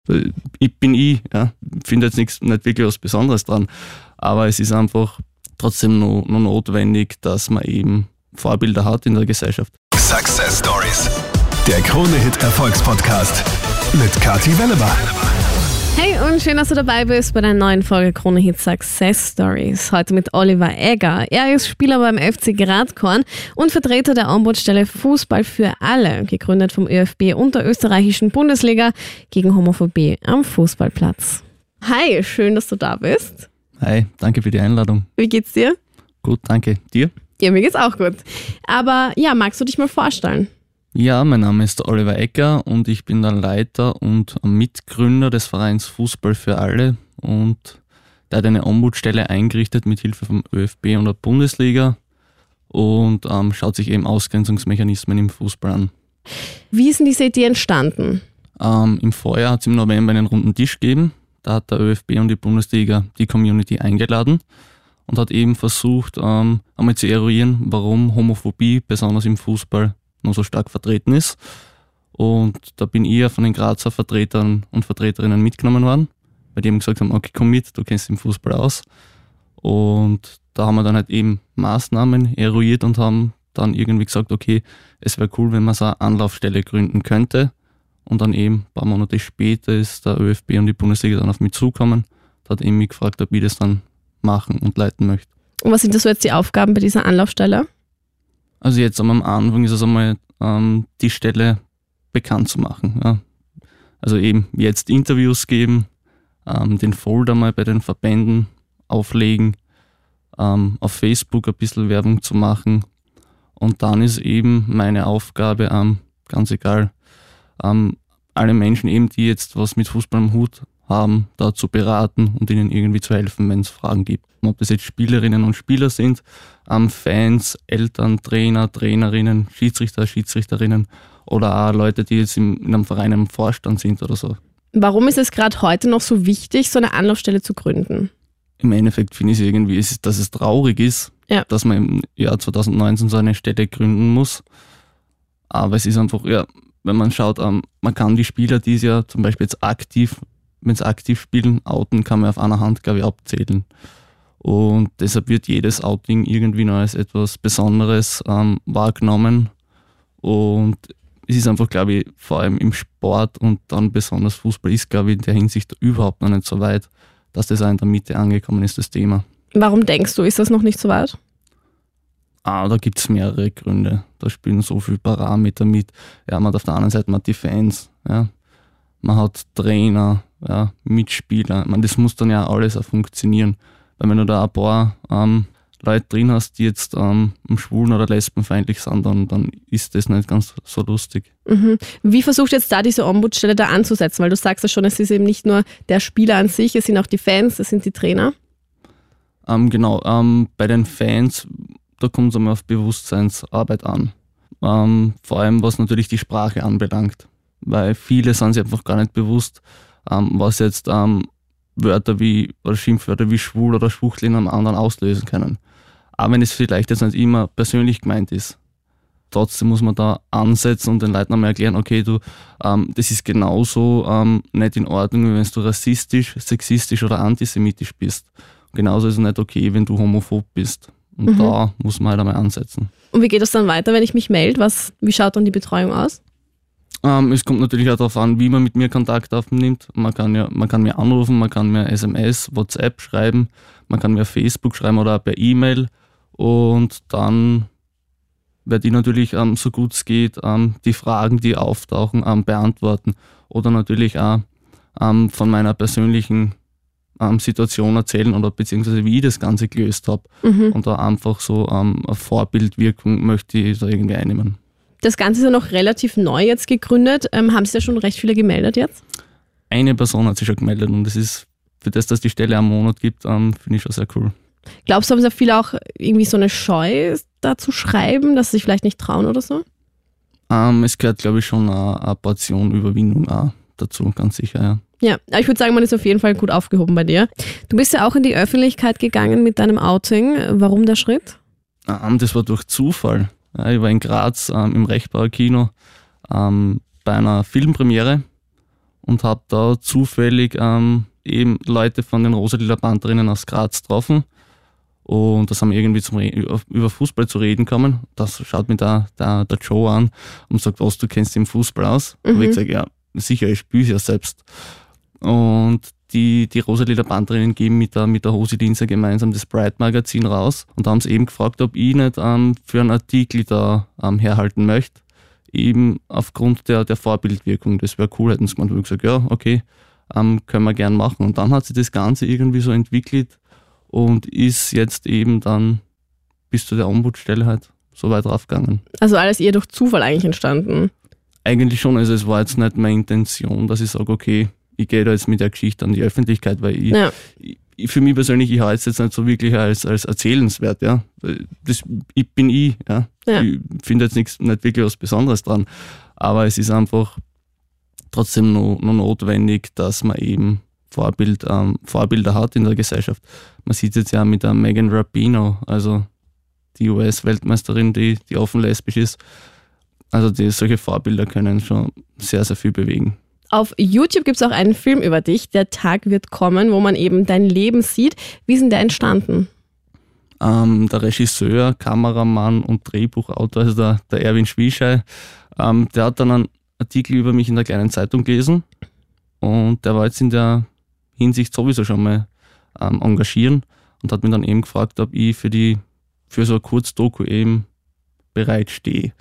Ich bin ja. Finde jetzt nicht wirklich was Besonderes dran, aber es ist einfach trotzdem noch notwendig, dass man eben Vorbilder hat in der Gesellschaft. Success Stories, der Krone-Hit Erfolgspodcast mit Kathi Wellebach. Hey und schön, dass du dabei bist bei der neuen Folge Krone-Hit Success Stories. Heute mit Oliver Egger. Er ist Spieler beim FC Gradkorn und Vertreter der Ombudsstelle Fußball für alle, gegründet vom ÖFB und der österreichischen Bundesliga gegen Homophobie am Fußballplatz. Hi, schön, dass du da bist. Hi, danke für die Einladung. Wie geht's dir? Gut, danke. Dir? Ja, mir geht's auch gut. Aber ja, magst du dich mal vorstellen? Ja, mein Name ist Oliver Egger und ich bin der Leiter und Mitgründer des Vereins Fußball für alle, und der hat eine Ombudsstelle eingerichtet mit Hilfe vom ÖFB und der Bundesliga und schaut sich eben Ausgrenzungsmechanismen im Fußball an. Wie ist denn diese Idee entstanden? Im Vorjahr hat es im November einen runden Tisch gegeben. Da hat der ÖFB und die Bundesliga die Community eingeladen und hat eben versucht, einmal zu eruieren, warum Homophobie besonders im Fußball noch so stark vertreten ist. Und da bin ich ja von den Grazer Vertretern und Vertreterinnen mitgenommen worden, weil die eben gesagt haben, okay, komm mit, du kennst den Fußball aus. Und da haben wir dann halt eben Maßnahmen eruiert und haben dann irgendwie gesagt, okay, es wäre cool, wenn man so eine Anlaufstelle gründen könnte. Und dann eben ein paar Monate später ist der ÖFB und die Bundesliga dann auf mich zugekommen. Da hat eben mich gefragt, ob ich das dann machen und leiten möchte. Und was sind das so jetzt die Aufgaben bei dieser Anlaufstelle? Also jetzt am Anfang ist es einmal, die Stelle bekannt zu machen. Ja. Also eben jetzt Interviews geben, den Folder mal bei den Verbänden auflegen, auf Facebook ein bisschen Werbung zu machen. Und dann ist eben meine Aufgabe, ganz egal, alle Menschen eben, die jetzt was mit Fußball am Hut haben, da zu beraten und ihnen irgendwie zu helfen, wenn es Fragen gibt. Ob das jetzt Spielerinnen und Spieler sind, Fans, Eltern, Trainer, Trainerinnen, Schiedsrichter, Schiedsrichterinnen oder auch Leute, die jetzt in einem Verein im Vorstand sind oder so. Warum ist es gerade heute noch so wichtig, so eine Anlaufstelle zu gründen? Im Endeffekt finde ich es irgendwie, dass es traurig ist, dass man im Jahr 2019 so eine Stelle gründen muss. Aber es ist einfach, wenn man schaut, man kann die Spieler, die es ja zum Beispiel jetzt aktiv spielen, outen, kann man auf einer Hand, glaube ich, abzählen. Und deshalb wird jedes Outing irgendwie noch als etwas Besonderes wahrgenommen. Und es ist einfach, glaube ich, vor allem im Sport und dann besonders Fußball ist, glaube ich, in der Hinsicht überhaupt noch nicht so weit, dass das auch in der Mitte angekommen ist, das Thema. Warum denkst du, ist das noch nicht so weit? Da gibt es mehrere Gründe. Da spielen so viele Parameter mit. Ja, man hat auf der anderen Seite die Fans, ja. Man hat Trainer, Mitspieler. Das muss dann ja alles auch funktionieren. Weil wenn du da ein paar Leute drin hast, die jetzt schwulen- oder lesbenfeindlich sind, dann ist das nicht ganz so lustig. Mhm. Wie versucht jetzt da diese Ombudsstelle da anzusetzen? Weil du sagst ja schon, es ist eben nicht nur der Spieler an sich, es sind auch die Fans, es sind die Trainer. Genau, bei den Fans, da kommt es einmal auf Bewusstseinsarbeit an. Vor allem, was natürlich die Sprache anbelangt. Weil viele sind sich einfach gar nicht bewusst, was jetzt Wörter oder Schimpfwörter wie schwul oder Schwuchtel in einem anderen auslösen können. Auch wenn es vielleicht jetzt nicht immer persönlich gemeint ist. Trotzdem muss man da ansetzen und den Leuten einmal erklären, okay, das ist genauso nicht in Ordnung, wie wenn du rassistisch, sexistisch oder antisemitisch bist. Genauso ist es nicht okay, wenn du homophob bist. Und da muss man halt einmal ansetzen. Und wie geht das dann weiter, wenn ich mich melde? Wie schaut dann die Betreuung aus? Es kommt natürlich auch darauf an, wie man mit mir Kontakt aufnimmt. Man kann mir anrufen, man kann mir SMS, WhatsApp schreiben, man kann mir Facebook schreiben oder auch per E-Mail. Und dann werde ich natürlich, so gut es geht, die Fragen, die auftauchen, beantworten. Oder natürlich auch von meiner persönlichen Situation erzählen oder beziehungsweise wie ich das Ganze gelöst habe. Und da einfach so eine Vorbildwirkung möchte ich da irgendwie einnehmen. Das Ganze ist ja noch relativ neu jetzt gegründet. Haben sich da schon recht viele gemeldet jetzt? Eine Person hat sich schon gemeldet und das ist, für das, dass die Stelle einen Monat gibt, finde ich schon sehr cool. Glaubst du, haben sehr viele auch irgendwie so eine Scheu da zu schreiben, dass sie sich vielleicht nicht trauen oder so? Es gehört, glaube ich, schon eine Portion Überwindung auch dazu, ganz sicher, ja. Ja, ich würde sagen, man ist auf jeden Fall gut aufgehoben bei dir. Du bist ja auch in die Öffentlichkeit gegangen mit deinem Outing. Warum der Schritt? Das war durch Zufall. Ja, ich war in Graz im Rechbauer Kino bei einer Filmpremiere und habe da zufällig eben Leute von den Rosa-Lila Pantherinnen aus Graz getroffen. Und das haben wir irgendwie über Fußball zu reden kommen. Das schaut mir der Joe an und sagt, was, du kennst den Fußball aus? Und ich sage, ja, sicher, ich spiele ja selbst. Und die Rosa-Lila Pantherinnen geben mit der Hosi-Dienste gemeinsam das Bright-Magazin raus und haben sie eben gefragt, ob ich nicht für einen Artikel da herhalten möchte, eben aufgrund der Vorbildwirkung. Das wäre cool, hätten sie gemeint. Und ich gesagt, ja, okay, können wir gern machen. Und dann hat sich das Ganze irgendwie so entwickelt und ist jetzt eben dann bis zu der Ombudsstelle halt so weit raufgegangen. Also alles eher durch Zufall eigentlich entstanden? Eigentlich schon, also es war jetzt nicht meine Intention, dass ich sage, okay, ich gehe da jetzt mit der Geschichte an die Öffentlichkeit, weil ich für mich persönlich, ich halte es jetzt nicht so wirklich als erzählenswert, ja. Ich bin ich, ja. Ich finde jetzt nicht wirklich was Besonderes dran, aber es ist einfach trotzdem noch notwendig, dass man eben Vorbilder hat in der Gesellschaft. Man sieht jetzt ja mit der Megan Rapinoe, also die US-Weltmeisterin, die offen lesbisch ist. Also solche Vorbilder können schon sehr, sehr viel bewegen. Auf YouTube gibt es auch einen Film über dich, Der Tag wird kommen, wo man eben dein Leben sieht. Wie ist denn der entstanden? Der Regisseur, Kameramann und Drehbuchautor, also der Erwin Schwieschei, der hat dann einen Artikel über mich in der kleinen Zeitung gelesen und der war jetzt in der Hinsicht sowieso schon mal engagieren und hat mich dann eben gefragt, ob ich für so ein Kurzdoku eben bereitstehe.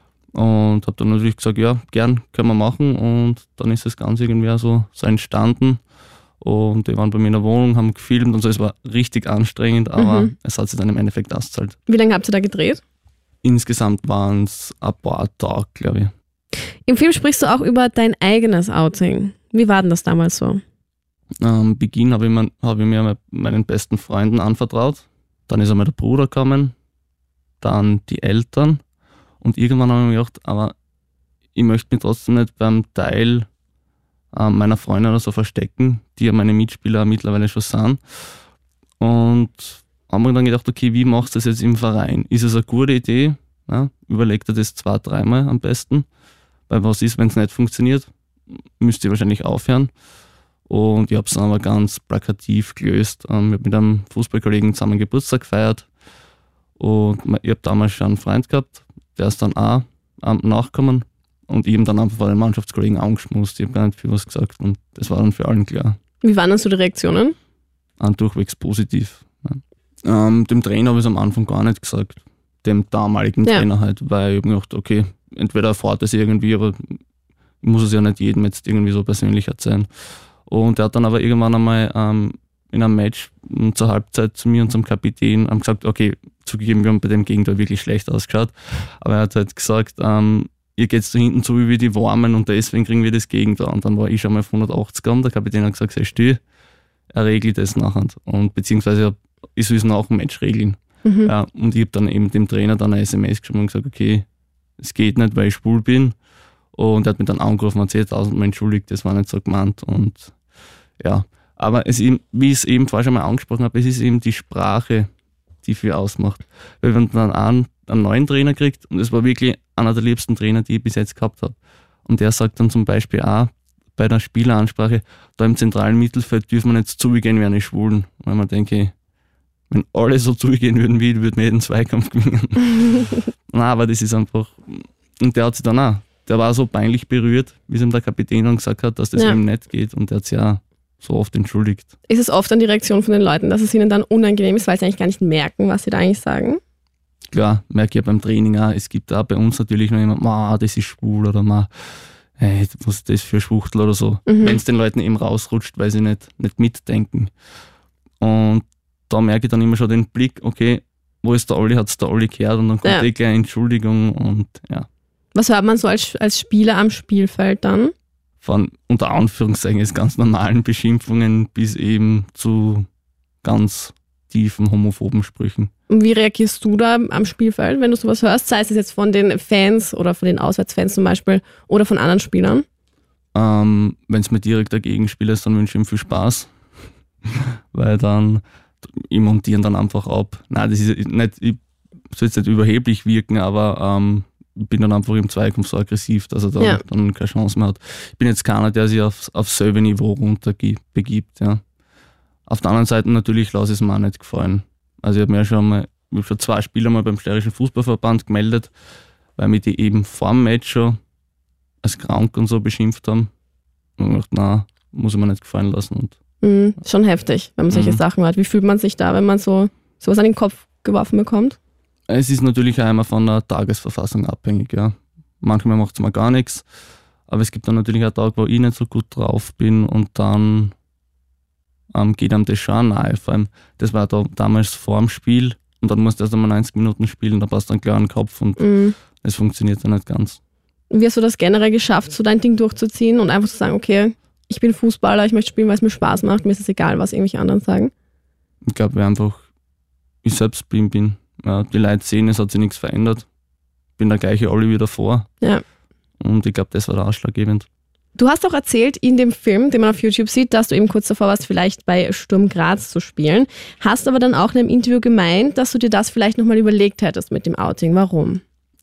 Und habe dann natürlich gesagt, ja, gern, können wir machen. Und dann ist das Ganze irgendwie so entstanden. Und wir waren bei mir in der Wohnung, haben gefilmt und so. Es war richtig anstrengend, aber es hat sich dann im Endeffekt ausgezahlt. Wie lange habt ihr da gedreht? Insgesamt waren es ein paar Tage, glaube ich. Im Film sprichst du auch über dein eigenes Outing. Wie war denn das damals so? Am Beginn habe ich mir meinen besten Freunden anvertraut. Dann ist einmal der Bruder gekommen, dann die Eltern. Und irgendwann habe ich mir gedacht, aber ich möchte mich trotzdem nicht beim Teil meiner Freunde oder so verstecken, die ja meine Mitspieler mittlerweile schon sind. Und habe mir dann gedacht, okay, wie machst du das jetzt im Verein? Ist es eine gute Idee? Ja, überleg dir das 2-3 Mal am besten. Weil was ist, wenn es nicht funktioniert? Müsst ihr wahrscheinlich aufhören. Und ich habe es dann aber ganz plakativ gelöst. Ich habe mit einem Fußballkollegen zusammen Geburtstag gefeiert. Und ich habe damals schon einen Freund gehabt, der ist dann auch nachgekommen und ich habe dann einfach vor den Mannschaftskollegen angeschmust. Ich habe gar nicht viel was gesagt und das war dann für allen klar. Wie waren dann so die Reaktionen? Durchwegs positiv. Ja. Dem Trainer habe ich es am Anfang gar nicht gesagt, dem damaligen Trainer halt, weil ich habe mir gedacht, okay, entweder erfahrt es irgendwie, aber ich muss es ja nicht jedem jetzt irgendwie so persönlich erzählen. Und er hat dann aber irgendwann einmal in einem Match zur Halbzeit zu mir und zum Kapitän gesagt, okay, zugegeben, wir haben bei dem Gegenteil wirklich schlecht ausgeschaut, aber er hat halt gesagt, ihr geht da hinten so wie die Warmen und deswegen kriegen wir das Gegenteil. Und dann war ich schon mal auf 180 und der Kapitän hat gesagt, sei still, er regelt das nachher. Und beziehungsweise ich soll es nach dem Match regeln. Ja, und ich habe dann eben dem Trainer dann eine SMS geschrieben und gesagt, okay, es geht nicht, weil ich schwul bin. Und er hat mich dann angerufen und 10.000 Mal entschuldigt, das war nicht so gemeint. Und ja, aber wie ich es eben vorher schon mal angesprochen habe, es ist eben die Sprache, die viel ausmacht. Weil wenn man dann einen neuen Trainer kriegt, und es war wirklich einer der liebsten Trainer, die ich bis jetzt gehabt habe, und der sagt dann zum Beispiel auch bei der Spieleransprache, da im zentralen Mittelfeld dürfen wir nicht zugehen wie eine Schwulen. Weil man denke, wenn alle so zugehen würden wie ich, würde man jeden Zweikampf gewinnen. Nein, aber das ist einfach, und der hat sich dann auch, der war so peinlich berührt, wie es ihm der Kapitän dann gesagt hat, dass das ihm nicht geht, und der hat sich auch so oft entschuldigt. Ist es oft dann die Reaktion von den Leuten, dass es ihnen dann unangenehm ist, weil sie eigentlich gar nicht merken, was sie da eigentlich sagen? Klar, merke ich ja beim Training auch. Es gibt auch bei uns natürlich noch jemand, das ist schwul oder hey, was ist das für Schwuchtel oder so. Wenn es den Leuten eben rausrutscht, weil sie nicht mitdenken. Und da merke ich dann immer schon den Blick, okay, wo ist der Olli, hat es der Olli gehört, und dann kommt gleich Entschuldigung und ja. Was hört man so als Spieler am Spielfeld dann? Von unter Anführungszeichen jetzt ganz normalen Beschimpfungen bis eben zu ganz tiefen homophoben Sprüchen. Und wie reagierst du da am Spielfeld, wenn du sowas hörst? Sei es jetzt von den Fans oder von den Auswärtsfans zum Beispiel oder von anderen Spielern? Wenn es mir direkt dagegen ist, dann wünsche ich ihm viel Spaß. Weil dann, ich montieren dann einfach ab. Nein, das ist nicht, ich soll jetzt nicht überheblich wirken, aber ich bin dann einfach im Zweikampf so aggressiv, dass er dann keine Chance mehr hat. Ich bin jetzt keiner, der sich auf selbe Niveau begibt. Ja. Auf der anderen Seite natürlich lasse ich es mir auch nicht gefallen. Also ich habe schon 2 Spiele mal beim Steirischen Fußballverband gemeldet, weil mich die eben vor dem Match schon als krank und so beschimpft haben. Und ich dachte, nein, muss ich mir nicht gefallen lassen. Und schon heftig, wenn man solche Sachen hat. Wie fühlt man sich da, wenn man sowas an den Kopf geworfen bekommt? Es ist natürlich auch immer von der Tagesverfassung abhängig. Ja. Manchmal macht es mir gar nichts, aber es gibt dann natürlich einen Tag, wo ich nicht so gut drauf bin und dann geht einem das schon nahe. Vor allem, das war da damals vor dem Spiel und dann musst du erst einmal 90 Minuten spielen, da passt dann klar an den Kopf und es funktioniert dann nicht ganz. Wie hast du das generell geschafft, so dein Ding durchzuziehen und einfach zu sagen, okay, ich bin Fußballer, ich möchte spielen, weil es mir Spaß macht, mir ist es egal, was irgendwelche anderen sagen? Ich glaube, weil einfach ich selbst bin. Ja, die Leute sehen, es hat sich nichts verändert. Ich bin der gleiche Olli wie davor. Ja. Und ich glaube, das war der ausschlaggebend. Du hast auch erzählt in dem Film, den man auf YouTube sieht, dass du eben kurz davor warst, vielleicht bei Sturm Graz zu spielen. Hast aber dann auch in einem Interview gemeint, dass du dir das vielleicht nochmal überlegt hättest mit dem Outing. Warum?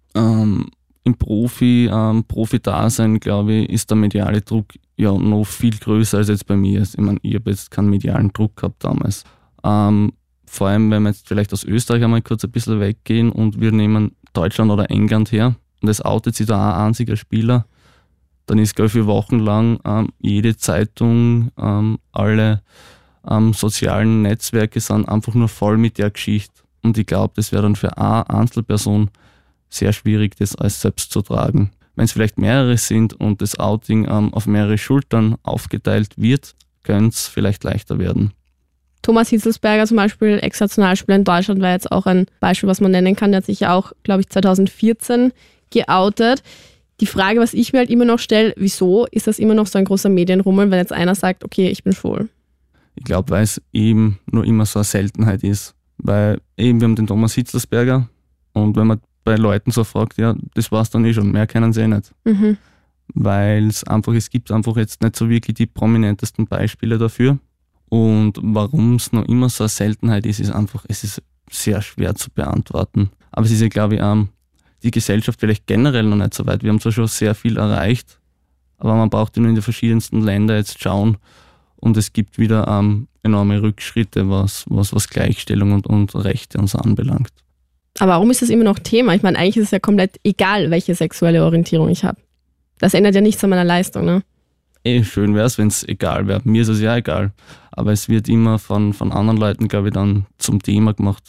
Im Profi-Dasein, glaube ich, ist der mediale Druck ja noch viel größer als jetzt bei mir. Ich meine, ich habe jetzt keinen medialen Druck gehabt damals. Vor allem, wenn wir jetzt vielleicht aus Österreich einmal kurz ein bisschen weggehen und wir nehmen Deutschland oder England her und es outet sich da ein einziger Spieler, dann ist, glaube ich, für Wochen lang jede Zeitung, alle sozialen Netzwerke sind einfach nur voll mit der Geschichte. Und ich glaube, das wäre dann für eine Einzelperson sehr schwierig, das alles selbst zu tragen. Wenn es vielleicht mehrere sind und das Outing auf mehrere Schultern aufgeteilt wird, könnte es vielleicht leichter werden. Thomas Hitzelsberger zum Beispiel, Ex-Nationalspieler in Deutschland, war jetzt auch ein Beispiel, was man nennen kann. Der hat sich ja auch, glaube ich, 2014 geoutet. Die Frage, was ich mir halt immer noch stelle, wieso ist das immer noch so ein großer Medienrummel, wenn jetzt einer sagt, okay, ich bin schwul? Ich glaube, weil es eben nur immer so eine Seltenheit ist. Weil eben wir haben den Thomas Hitzelsberger und wenn man bei Leuten so fragt, ja, das war's dann schon, mehr kennen sie nicht. Weil es gibt einfach jetzt nicht so wirklich die prominentesten Beispiele dafür. Und warum es noch immer so eine Seltenheit ist, ist einfach, es ist sehr schwer zu beantworten. Aber es ist ja, glaube ich, die Gesellschaft vielleicht generell noch nicht so weit. Wir haben zwar schon sehr viel erreicht, aber man braucht ja nur in die verschiedensten Länder jetzt schauen und es gibt wieder enorme Rückschritte, was Gleichstellung und Rechte und so anbelangt. Aber warum ist das immer noch Thema? Ich meine, eigentlich ist es ja komplett egal, welche sexuelle Orientierung ich habe. Das ändert ja nichts an meiner Leistung, ne? Schön wäre es, wenn es egal wäre. Mir ist es ja egal. Aber es wird immer von anderen Leuten, glaube ich, dann zum Thema gemacht.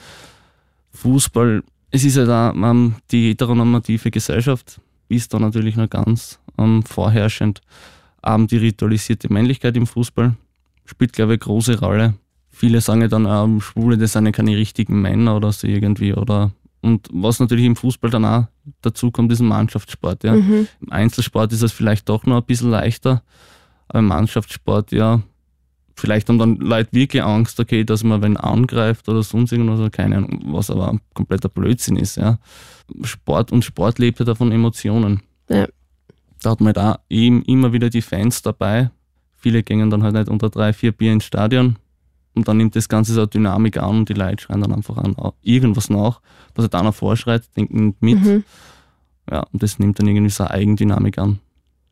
Fußball, es ist ja da die heteronormative Gesellschaft, ist da natürlich noch ganz vorherrschend. Die ritualisierte Männlichkeit im Fußball spielt, glaube ich, eine große Rolle. Viele sagen ja dann, Schwule, das sind ja keine richtigen Männer oder so irgendwie. Und was natürlich im Fußball dann auch dazu kommt, ist ein Mannschaftssport. Ja. Im Einzelsport ist es vielleicht doch noch ein bisschen leichter, aber im Mannschaftssport, ja, vielleicht haben dann Leute wirklich Angst, okay, dass man wen angreift oder sonst irgendwas, keine Ahnung, was aber ein kompletter Blödsinn ist. Ja. Sport lebt ja davon Emotionen. Ja. Da hat man halt auch eben immer wieder die Fans dabei. Viele gehen dann halt nicht unter 3-4 Bier ins Stadion. Und dann nimmt das Ganze so eine Dynamik an und die Leute schreien dann einfach an irgendwas nach, was halt einer vorschreit, denken mit. Ja, und das nimmt dann irgendwie so eine Eigendynamik an.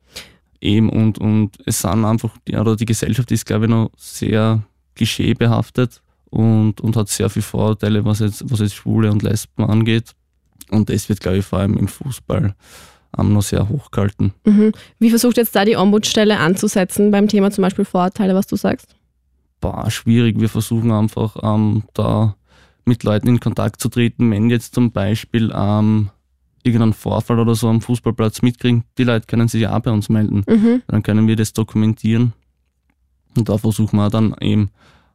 Eben und es sind einfach, die Gesellschaft ist, glaube ich, noch sehr klischeebehaftet und hat sehr viele Vorurteile, was jetzt Schwule und Lesben angeht. Und das wird, glaube ich, vor allem im Fußball noch sehr hochgehalten. Wie versucht jetzt da die Ombudsstelle anzusetzen beim Thema zum Beispiel Vorurteile, was du sagst? Schwierig. Wir versuchen einfach da mit Leuten in Kontakt zu treten, wenn jetzt zum Beispiel irgendeinen Vorfall oder so am Fußballplatz mitkriegen. Die Leute können sich ja auch bei uns melden. Dann können wir das dokumentieren und da versuchen wir dann eben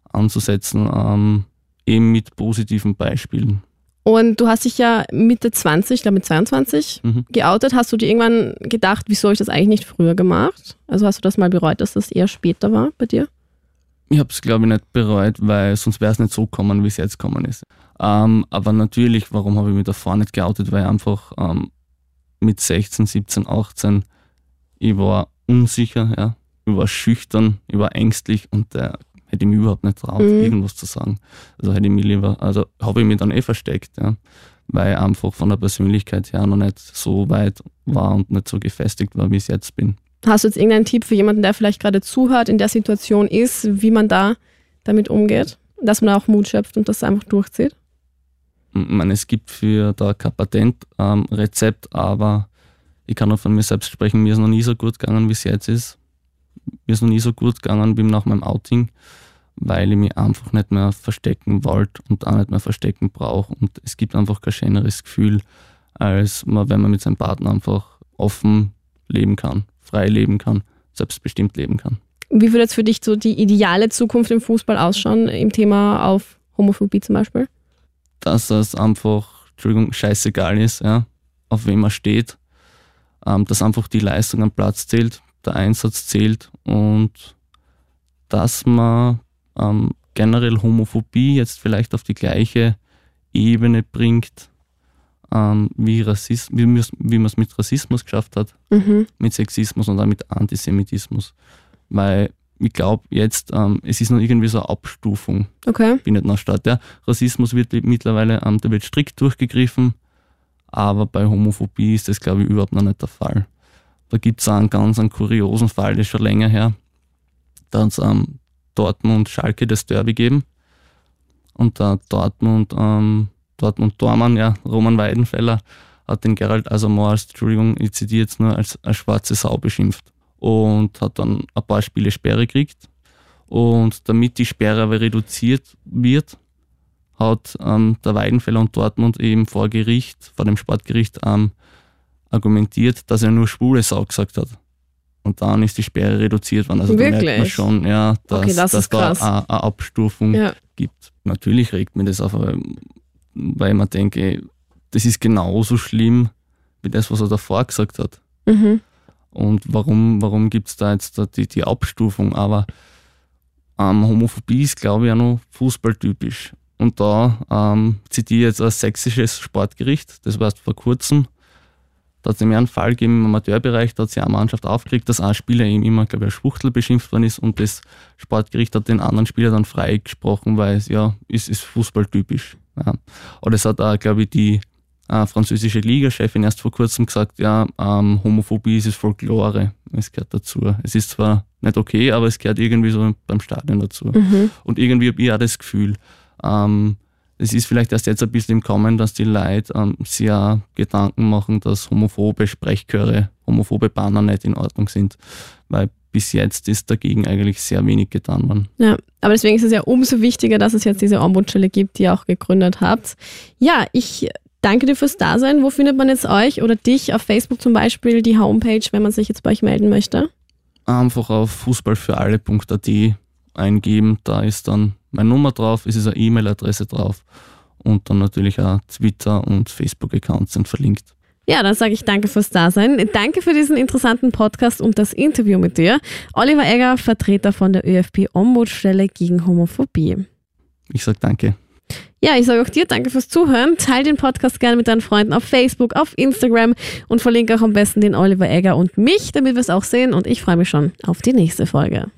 anzusetzen, eben mit positiven Beispielen. Und du hast dich ja Mitte 20, ich glaube mit 22 geoutet. Hast du dir irgendwann gedacht, wieso habe ich das eigentlich nicht früher gemacht? Also hast du das mal bereut, dass das eher später war bei dir? Ich habe es, glaube ich, nicht bereut, weil sonst wäre es nicht so gekommen, wie es jetzt gekommen ist. Aber natürlich, warum habe ich mich davor nicht geoutet? Weil einfach mit 16, 17, 18, ich war unsicher, ja. Ich war schüchtern, ich war ängstlich und hätte ich mich überhaupt nicht traut, irgendwas zu sagen. Also habe ich mich dann versteckt. Ja. weil ich einfach von der Persönlichkeit her noch nicht so weit war und nicht so gefestigt war, wie ich es jetzt bin. Hast du jetzt irgendeinen Tipp für jemanden, der vielleicht gerade zuhört, in der Situation ist, wie man da damit umgeht? Dass man auch Mut schöpft und das einfach durchzieht? Ich meine, es gibt für da kein Patentrezept, aber ich kann auch von mir selbst sprechen, mir ist noch nie so gut gegangen, wie es jetzt ist. Mir ist noch nie so gut gegangen wie nach meinem Outing, weil ich mich einfach nicht mehr verstecken wollte und auch nicht mehr verstecken brauche. Und es gibt einfach kein schöneres Gefühl, als wenn man mit seinem Partner einfach offen leben kann, frei leben kann, selbstbestimmt leben kann. Wie würde jetzt für dich so die ideale Zukunft im Fußball ausschauen, im Thema auf Homophobie zum Beispiel? Dass es einfach, scheißegal ist, ja, auf wem man steht, dass einfach die Leistung am Platz zählt, der Einsatz zählt und dass man generell Homophobie jetzt vielleicht auf die gleiche Ebene bringt, wie man es mit Rassismus geschafft hat, mit Sexismus und auch mit Antisemitismus. Weil ich glaube jetzt, es ist noch irgendwie so eine Abstufung. Okay. Bin nicht noch statt. Ja. Rassismus wird mittlerweile, da wird strikt durchgegriffen, aber bei Homophobie ist das, glaube ich, überhaupt noch nicht der Fall. Da gibt es einen ganz kuriosen Fall, der ist schon länger her. Da hat es Dortmund Schalke das Derby gegeben und der Dortmund-Tormann, ja, Roman Weidenfeller, hat den Gerald Asamoah ich zitiere jetzt nur, als schwarze Sau beschimpft und hat dann ein paar Spiele Sperre gekriegt. Und damit die Sperre aber reduziert wird, hat der Weidenfeller und Dortmund eben vor dem Sportgericht argumentiert, dass er nur schwule Sau gesagt hat. Und dann ist die Sperre reduziert worden. Also da merkt man schon, ja, dass da eine Abstufung gibt. Natürlich regt mich das auf, weil ich mir denke, das ist genauso schlimm wie das, was er davor gesagt hat. Und warum gibt es da jetzt die Abstufung? Aber Homophobie ist, glaube ich, auch noch fußballtypisch. Und da zitiere ich jetzt ein sächsisches Sportgericht, das war erst vor kurzem. Da hat es einen Fall gegeben im Amateurbereich, da hat sich eine Mannschaft aufgeregt, dass ein Spieler ihm immer, glaube ich, als Schwuchtel beschimpft worden ist und das Sportgericht hat den anderen Spieler dann freigesprochen, weil es ist fußballtypisch. Ja. Aber das hat auch, glaube ich, die französische Liga-Chefin erst vor kurzem gesagt, Homophobie ist Folklore, es gehört dazu. Es ist zwar nicht okay, aber es gehört irgendwie so beim Stadion dazu. Und irgendwie habe ich auch das Gefühl, es ist vielleicht erst jetzt ein bisschen im Kommen, dass die Leute sich auch Gedanken machen, dass homophobe Sprechchöre, homophobe Banner nicht in Ordnung sind. Weil bis jetzt ist dagegen eigentlich sehr wenig getan worden. Ja, aber deswegen ist es ja umso wichtiger, dass es jetzt diese Ombudsstelle gibt, die ihr auch gegründet habt. Ja, ich danke dir fürs Dasein. Wo findet man jetzt euch oder dich auf Facebook zum Beispiel, die Homepage, wenn man sich jetzt bei euch melden möchte? Einfach auf fußballfüralle.at eingeben, da ist dann meine Nummer drauf, es ist eine E-Mail-Adresse drauf und dann natürlich auch Twitter- und Facebook-Accounts sind verlinkt. Ja, dann sage ich danke fürs Dasein. Danke für diesen interessanten Podcast und das Interview mit dir. Oliver Egger, Vertreter von der ÖFB-Ombudsstelle gegen Homophobie. Ich sage danke. Ja, ich sage auch dir danke fürs Zuhören. Teil den Podcast gerne mit deinen Freunden auf Facebook, auf Instagram und verlinke auch am besten den Oliver Egger und mich, damit wir es auch sehen. Und ich freue mich schon auf die nächste Folge.